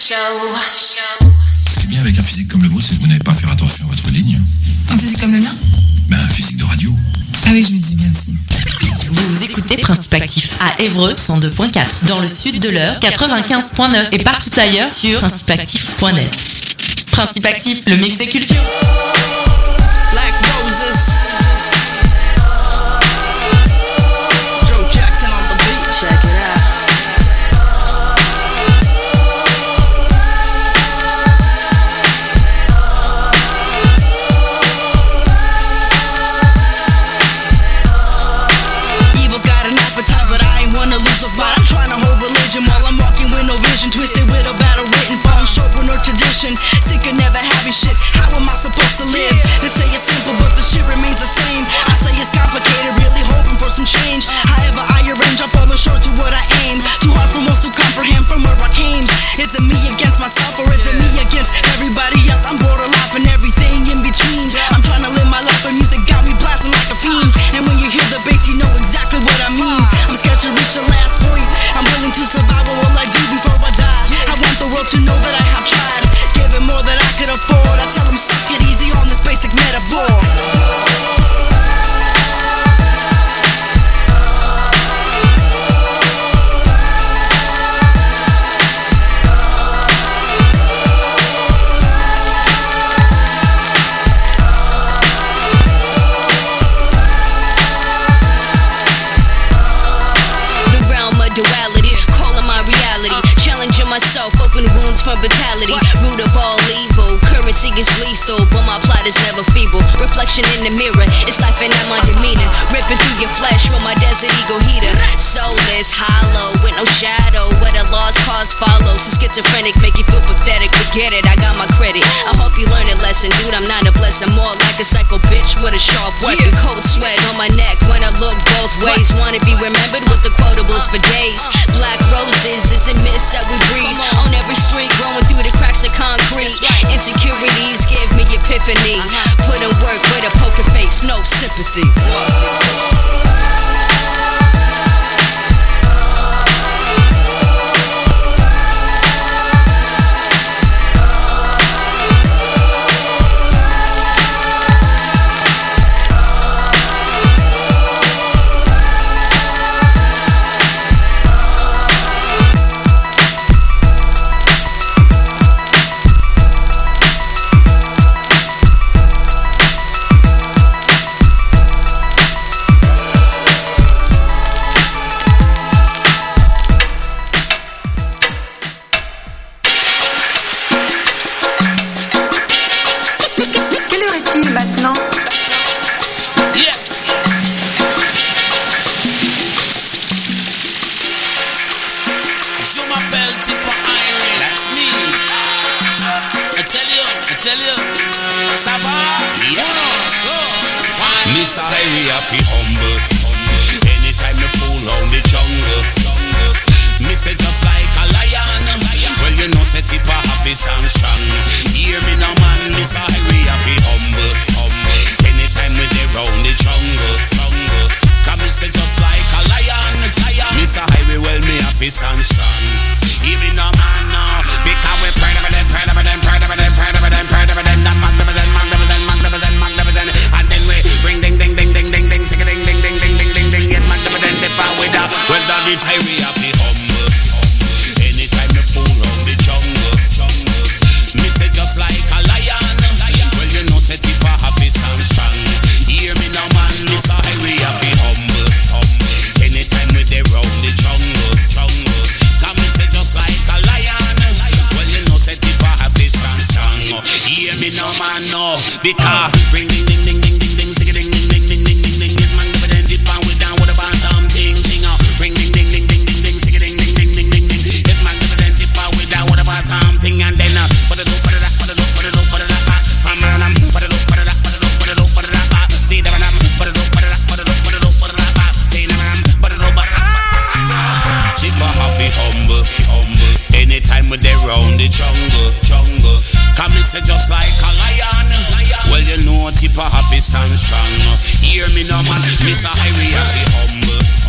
Ce qui est bien avec un physique comme le vôtre, c'est que vous n'allez pas faire attention à votre ligne. Un physique comme le mien ? Un physique de radio. Ah oui, je me dis bien aussi. Vous écoutez Principe Actif à Évreux 102.4, dans le sud de l'Eure 95.9 et partout ailleurs sur principeactif.net. Principe Actif, le mix des cultures. Black Roses. Joe Jackson on the beat, check it out. Evil's got an appetite, but I ain't wanna lose a fight. I'm trying to hold religion while I'm walking with no vision, twisted with a battle written, falling short with no tradition. Sick of never having shit, how am I supposed to live? They say it's simple, but the shit remains the same. I say it's complicated, really hoping for some change. However I arrange, I'm falling short to what I aim. Too hard for most to comprehend from where I came. Is it me against myself, or is it me against everybody else? I'm bored of life and everything in between. I'm trying to live my life, but music got me blasting like a fiend. And when you hear the bass, you know exactly what I mean. I'm scared to reach the last point. I'm willing to survive, what will I do before I die? I want the world to know that I have tried, giving more than I could afford. I tell them suck it easy on this basic metaphor. Duality, calling my reality, challenging myself, open wounds from vitality, root of all evil, currency is lethal, but my plot is never feeble, reflection in the mirror, it's life and not my demeanor, ripping through your flesh with my desert ego heater, soulless, hollow, with no shadow, where the lost cause follows, a schizophrenic, make you feel pathetic, forget it, I got my credit, I hope you learn a lesson, dude, I'm not a blessing, more like a psycho bitch with a sharp weapon, cold sweat on my neck, when I look both ways, wanna be remembered with the quotables for days. Black roses is a mist that we breathe on every street, growing through the cracks of concrete. Insecurities give me epiphany. Put in work with a poker face, no sympathy.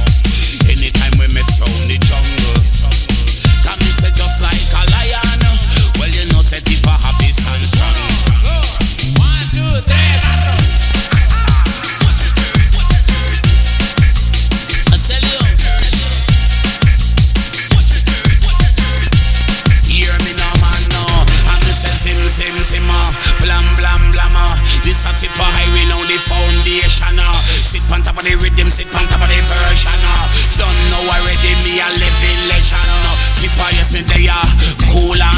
Anytime we mess round the jungle, come me say just like a lion.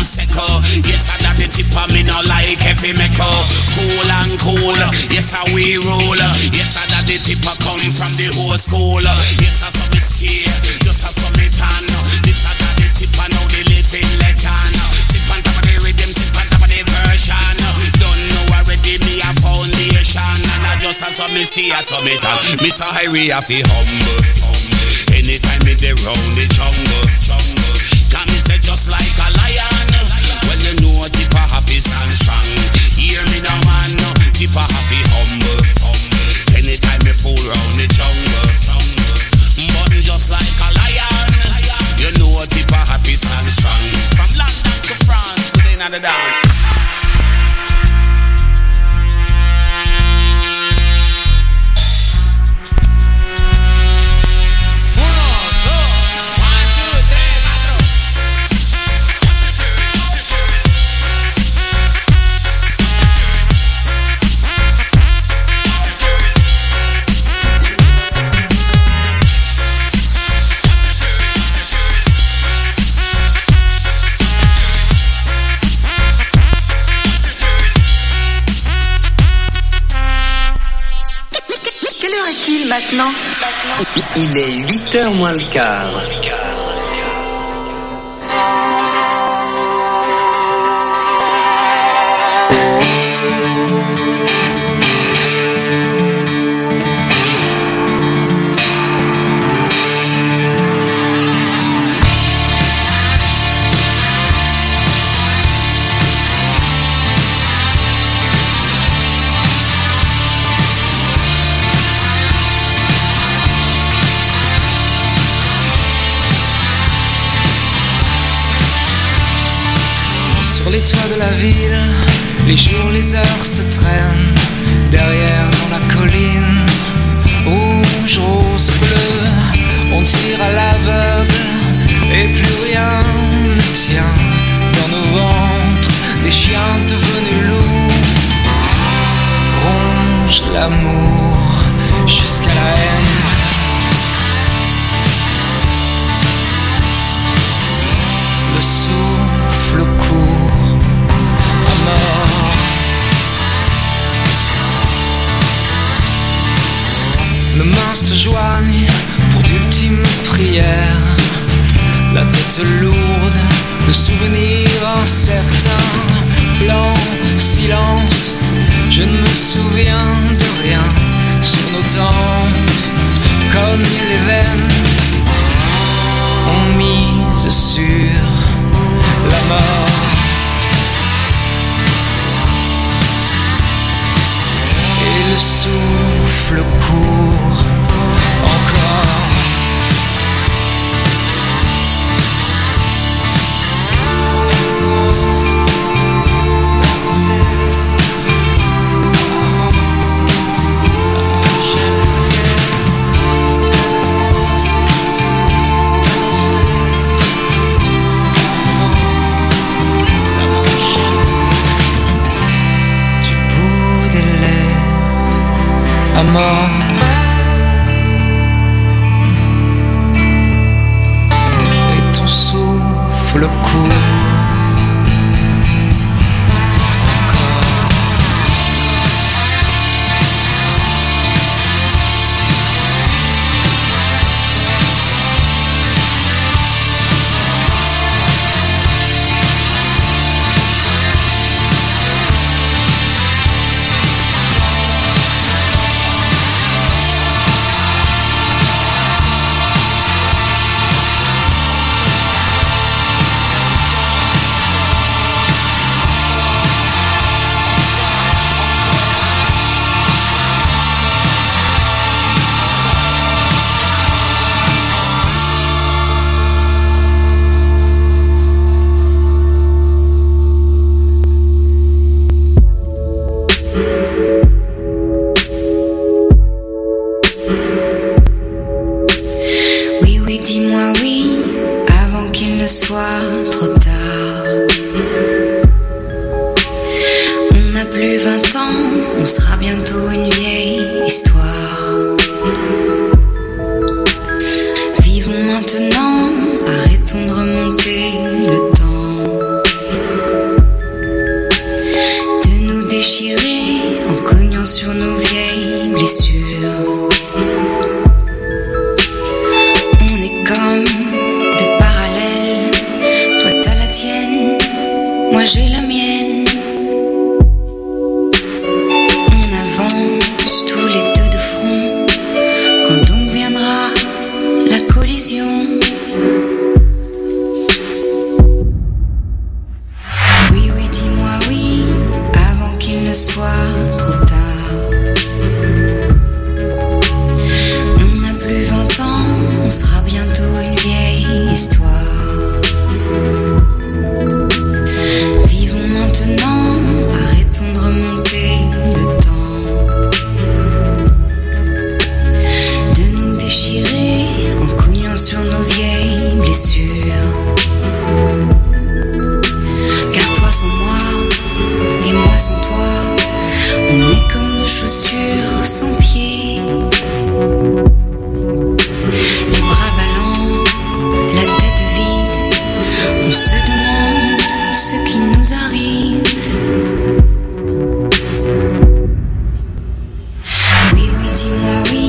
and seco. Yes, I got the tip of me no like heavy metal. Cool and cool, yes, I we roll. Yes, I got the tip of come from the whole school. Yes, I saw me stay, just I saw me tan. This I got the tip of now the living legend. Sip on top of the rhythm, sip on top of the version. Don't know already me a foundation. And I just I saw me stay, I saw me tan. Mr. Harry, I feel humble. Anytime me dey round the jungle. Can me say just like a lion. When you know Tippa happy stand strong. Hear me now man, Tippa happy humble. Anytime me fool round the jungle. But just like a lion. You know Tippa happy stand strong. From London to France, within the dance. Maintenant, il est 8h moins le quart. Les toits de la ville, les jours, les heures se traînent. Derrière dans la colline, rouge, rose, bleu, on tire à l'aveugle et plus rien ne tient. Dans nos ventres, des chiens devenus loups rongent l'amour jusqu'à la haine. Le souffle court à mort. Nos mains se joignent pour d'ultimes prières. La tête lourde de souvenirs incertains. Blanc, silence, je ne me souviens de rien. Sur nos tempes, comme les veines, on mise sur la mort. Et le souffle court encore. Mort. Et ton souffle court. ne soit trop tard. On n'a plus 20 ans, on sera bientôt une vieille histoire. Vivons maintenant, arrêtons de remonter le temps, de nous déchirer en cognant sur nos vieilles blessures. Car toi sans moi, et moi sans toi, on est comme deux chaussures sans pied. Les bras ballants, la tête vide, on se demande ce qui nous arrive. Oui, oui, dis-moi oui.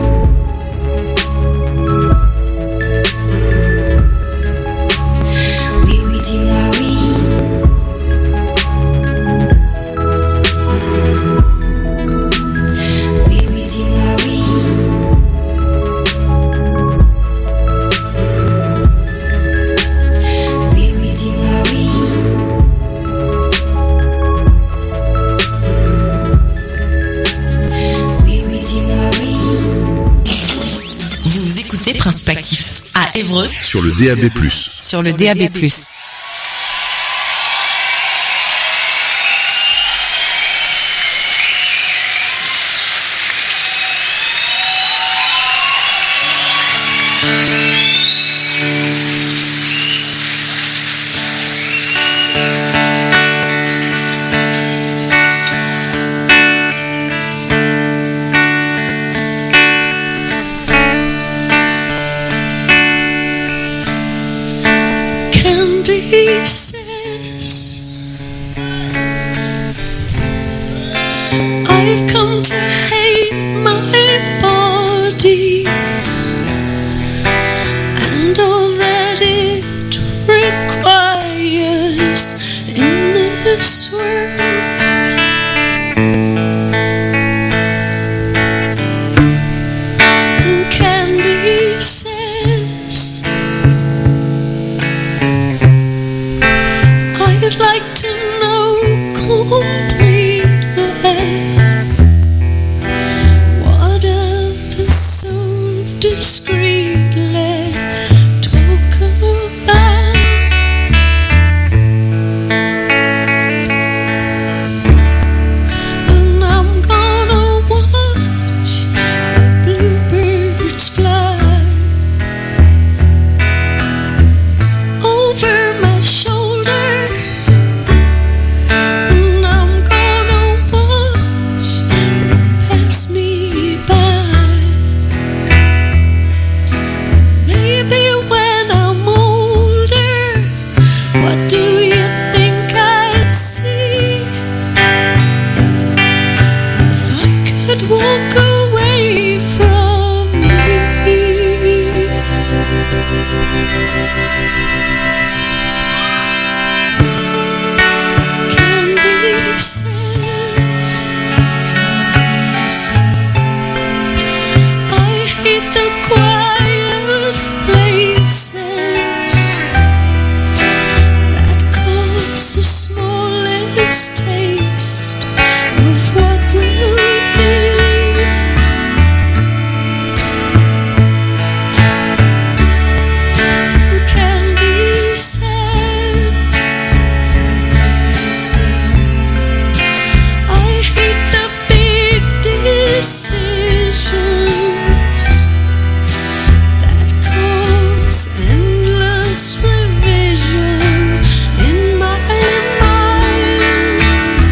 Oui, oui, dis-moi oui. Oui, oui, dis-moi oui. Oui, oui, dis-moi oui. Oui, oui, dis-moi oui. Vous écoutez Principe Actif à Évreux Sur le DAB+. sur le DAB+. Candy says I've come to hate my body and all that it requires in this world. Candy says I'd like to know completely what others so discreetly talk about. And I'm gonna watch the bluebirds fly over my shoulder. And I'm gonna watch them pass me by. Maybe when I'm older, what do you think I'd see? If I could walk away from me. Candy says I hate the quiet places that cause the smallest taste of what will be. Candy says I hate the big decisions that cause endless revision in my mind.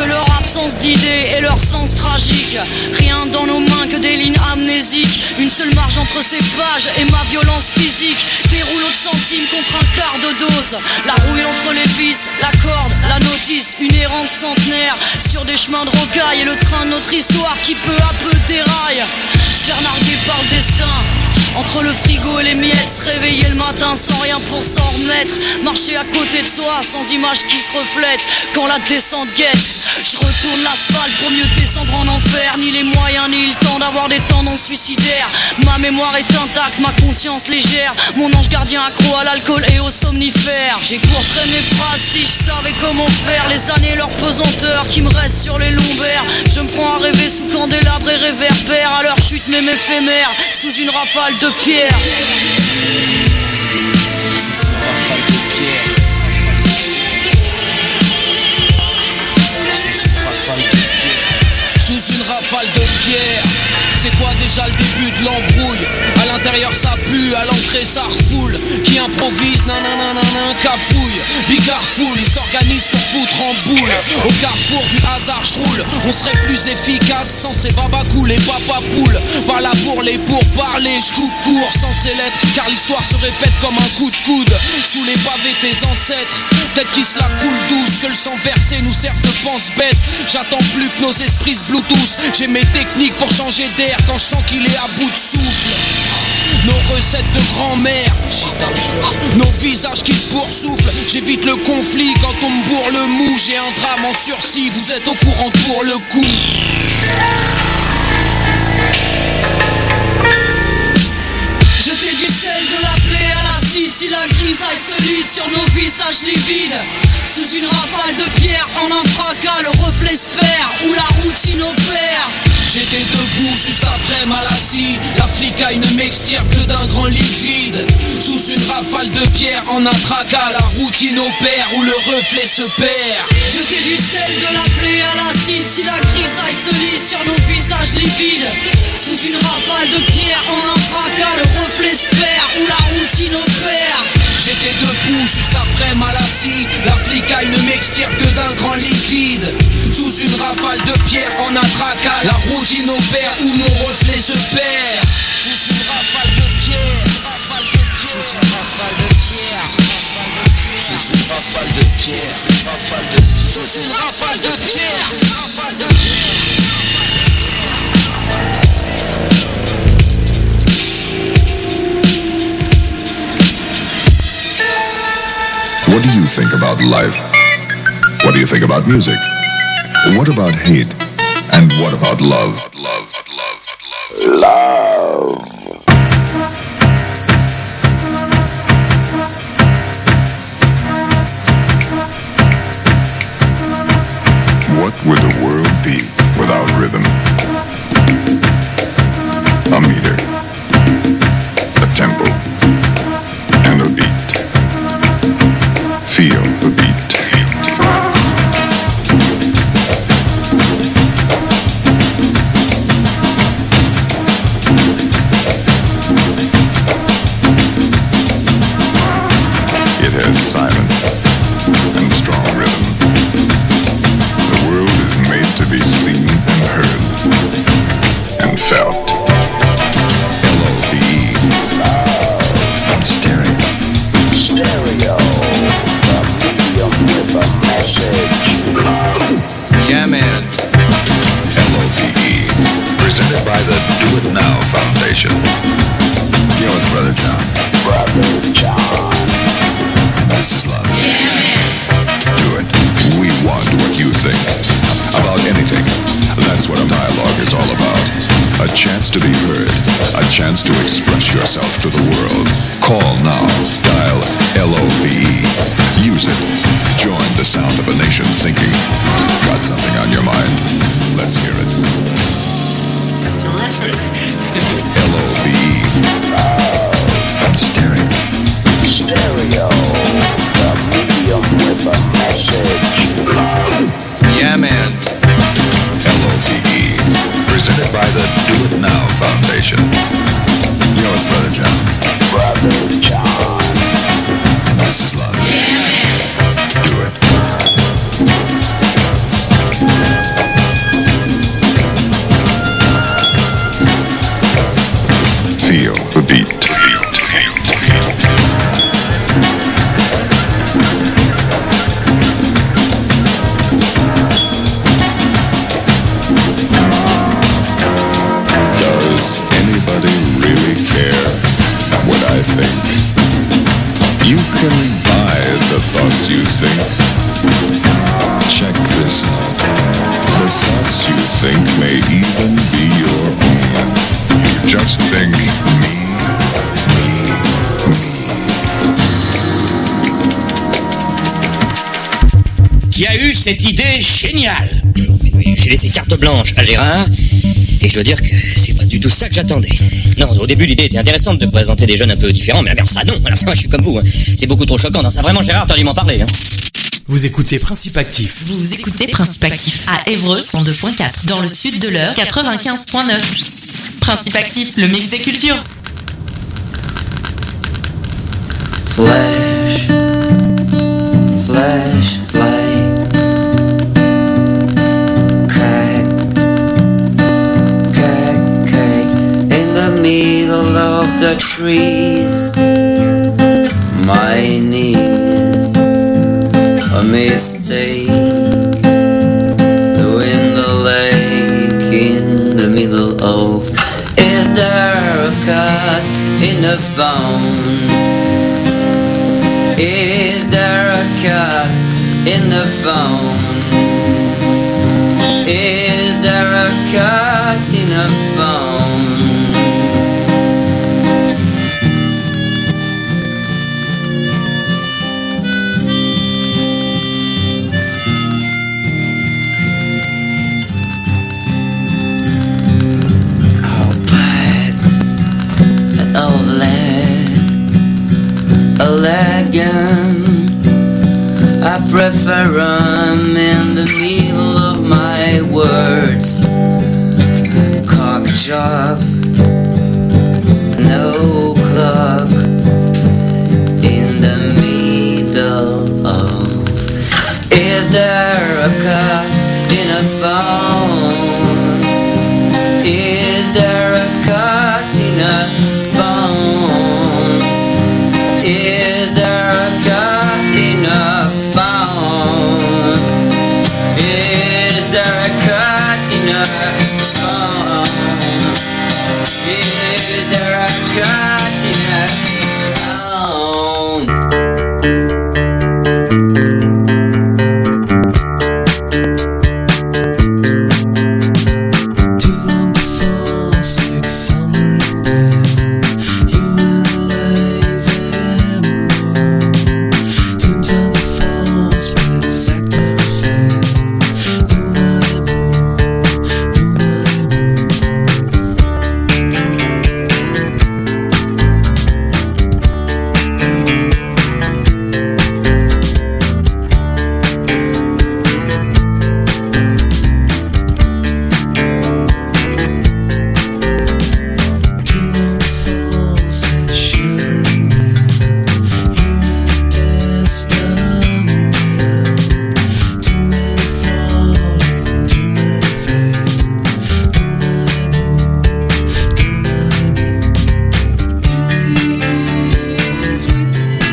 que leur absence d'idées et leur sens tragique. Rien dans nos mains que des lignes amnésiques. Une seule marge entre ces pages et ma violence physique. Des rouleaux de centimes contre un quart de dose. La rouille entre les vis, la corde, la notice. Une errance centenaire sur des chemins de rocaille. Et le train de notre histoire qui peu à peu déraille. Se faire narguer par le destin. Entre le frigo et les miettes, se réveiller le matin sans rien pour s'en remettre. Marcher à côté de soi sans image qui se reflète. Quand la descente guette, je retourne l'asphalte pour mieux descendre en enfer. Ni les moyens ni le temps d'avoir des tendances suicidaires. Ma mémoire est intacte, ma conscience légère. Mon ange gardien accro à l'alcool et aux somnifères. J'écourterais mes phrases si je savais comment faire. Les années, leur pesanteur qui me reste sur les lombaires. Je me prends à rêver sous candélabre et réverbère. À leur chute même éphémère, sous une rafale de pierre. Sous une rafale de pierre. Sous une rafale de pierre. Sous une rafale de pierre. C'est quoi déjà le début de l'embrouille? À l'intérieur ça pue, à l'entrée ça refoule. Qui improvise, nananana, cafouille. Bigard foule, il s'organise pour foutre en boule. Au carrefour du hasard je roule. On serait plus efficace sans ces babacous, les papapoules. Pas là pour les pourparler, je coupe court sans ces lettres. Car l'histoire se répète comme un coup de coude. Sous les pavés tes ancêtres, peut-être qu'ils se la coulent douce. Que le sang versé nous serve de pense-bête. J'attends plus que nos esprits se bluetooth. J'ai mes techniques pour changer d'air quand je sens qu'il est à bout de souffle. Nos recettes de grand-mère, nos visages qui se poursouflent. J'évite le conflit quand on me bourre le mou. J'ai un drame en sursis, vous êtes au courant pour le coup. Jeter du sel, de la plaie à l'acide. Si la grisaille se lit sur nos visages livides. Sous une rafale de pierre, en un fracas, le reflet se perd, où la routine opère. J'étais debout juste après Malassie. La flicaille ne m'extirpe que d'un grand liquide. Sous une rafale de pierre, en un tracas, la routine opère, où le reflet se perd. Jeter du sel, de la plaie à l'acide. Si la grisaille se lit sur nos visages livides. Sous une rafale de pierre, en un fracas, le reflet se perd, où la routine opère. J'étais debout juste après Malassie. La flicaille ne m'extirpe que d'un grand liquide. Sous une rafale de pierre, en un tracas, la routine opère, où mon reflet se perd. Sous une rafale de pierre. Sous une rafale de pierre. Sous une rafale de pierre. Sous une rafale de pierre. What do you think about life? What do you think about music? What about hate? And what about love? Love. What would the world be without rhythm? A meter, a tempo, and a beat. Feel the beat. It has silent and strong rhythm. The world is made to be seen and heard and felt. L-O-V-E. Stereo. With a message. Yeah, man. L-O-V-E. Presented by the Do It Now Foundation. Yo, it's Brother John. Brother John. And this is love. Yeah, man. Do it. We want what you think. About anything. That's what a dialogue is all about. A chance to be heard. A chance to express yourself to the world. Call now. Dial L-O-V-E. Use it. Join the sound of a nation thinking. Got something on your mind? Let's hear it. L-O-V-E. Stereo. The medium with a message. Yeah, man. L-O-V-E. Presented by the Do It Now Foundation. Yo, it's Brother John. Brother John. And this is love. Yeah, man. Do it. think? Check this out. The thoughts you think may even be your own. Just think me. Qui a eu cette idée géniale? J'ai laissé carte blanche à Gérard, et je dois dire que c'est pas du tout ça que j'attendais. Non, au début l'idée était intéressante de présenter des jeunes un peu différents, mais alors ça non, alors ça moi je suis comme vous, hein. C'est beaucoup trop choquant, non ça vraiment Gérard, t'aurais dû m'en parler. Hein. Vous écoutez Principe Actif. Vous écoutez Principe Actif à Évreux 102.4, dans le sud de l'Eure 95.9. Principe Actif, le mix des cultures. Flash, flash, flight. Crack, crack, crack. In the middle of the trees, my knees, a mistake. In the lake, in the middle of. Is there a cut in the phone? Is there a cut in the phone? Is there a cut in the phone? Oh, bad, oh, lead, a legend. I prefer them in the middle of my words. Cock jock, no clock. In the middle of. Is there a cut in a phone?